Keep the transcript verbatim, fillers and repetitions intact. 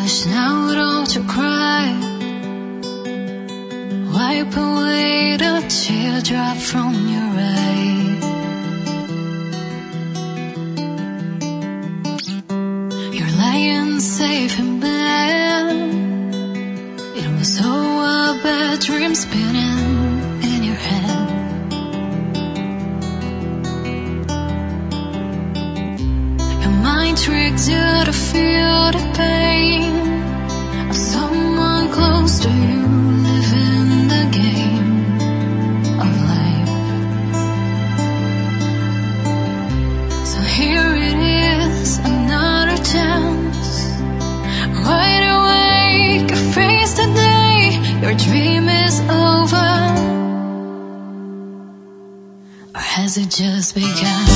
Hush now, don't you cry. Wipe away the teardrop from your eye. You're lying safe in bed. It was all a bad dream spinning in your head. Your mind tricks you to feel the pain of someone close to you living the game of life. So here it is, another chance. Wide awake, face the day your dream is over. Or has it just begun?